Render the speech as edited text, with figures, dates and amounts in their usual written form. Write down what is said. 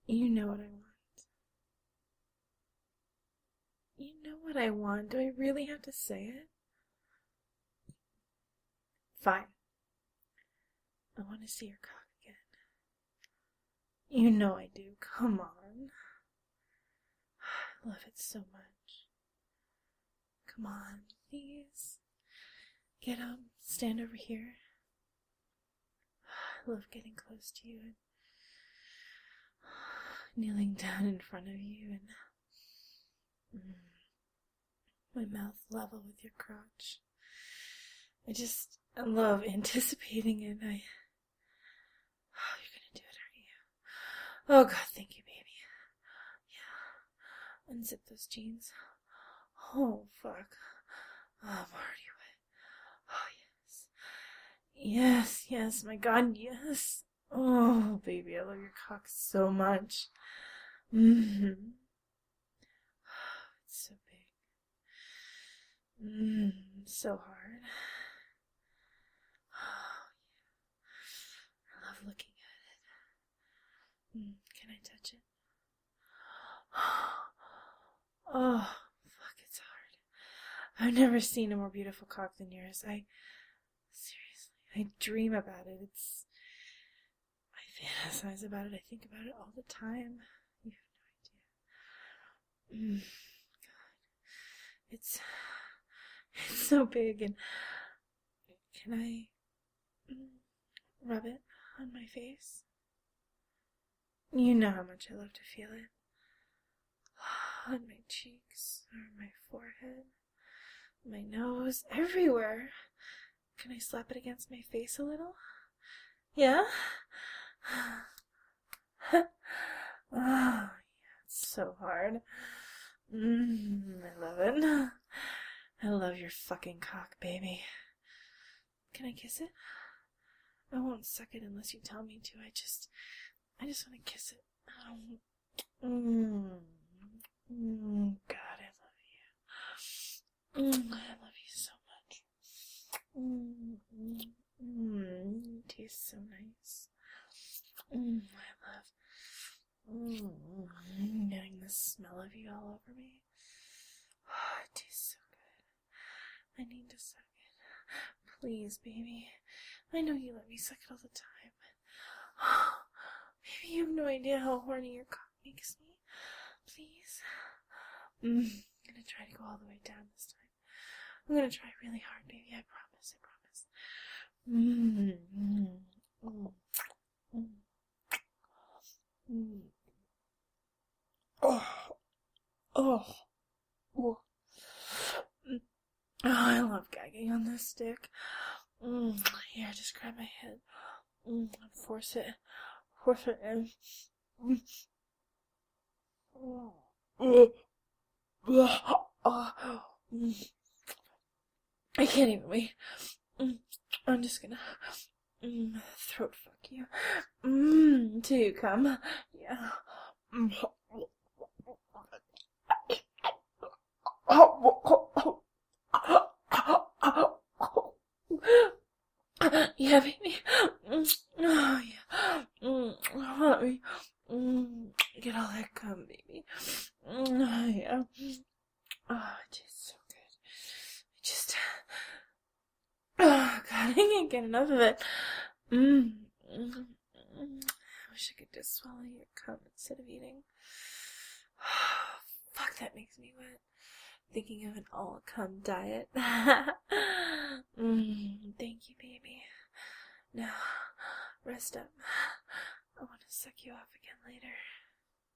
You know what I want. You know what I want. Do I really have to say it? Fine. I want to see your cock again. You know I do. Come on. I love it so much. Come on, please. Get up. Stand over here. I love getting close to you and kneeling down in front of you and my mouth level with your crotch. I love anticipating it. Oh, you're gonna do it, aren't you? Oh God, thank you, baby. Yeah. Unzip those jeans. Oh, fuck. Oh, I'm already wet. Oh, yes. Yes, my God, yes. Oh, baby, I love your cock so much. Mm-hmm. It's so big. So hard. Oh, yeah. I love looking at it. Can I touch it? Oh, fuck, it's hard. I've never seen a more beautiful cock than yours. Seriously, I dream about it. I fantasize about it. I think about it all the time. You have no idea. God, it's so big, and can I rub it on my face? You know how much I love to feel it. On my cheeks, or my forehead, my nose, everywhere. Can I slap it against my face a little? Yeah? Oh, yeah, it's so hard. I love it. I love your fucking cock, baby. Can I kiss it? I won't suck it unless you tell me to. I just want to kiss it. God, I love you. I love you so much. It tastes so nice. I love getting the smell of you all over me. Oh, it tastes so good. I need to suck it. Please, baby. I know you let me suck it all the time. Baby, you have no idea how horny your cock makes me. Please. I'm gonna try to go all the way down this time. I'm gonna try really hard, baby. I promise. Oh, I love gagging on this stick. Here, just grab my head. Force it in. I can't even wait. I'm just gonna throat fuck you till you come. Yeah. Yeah, baby. Oh, yeah. Let me get all that cum, baby. Yeah. Oh, it tastes so good. Oh, God, I can't get enough of it. I wish I could just swallow your cum instead of eating. Fuck, that makes me wet. Thinking of an all-cum diet. Thank you, baby. Now, rest up. I want to suck you off again later.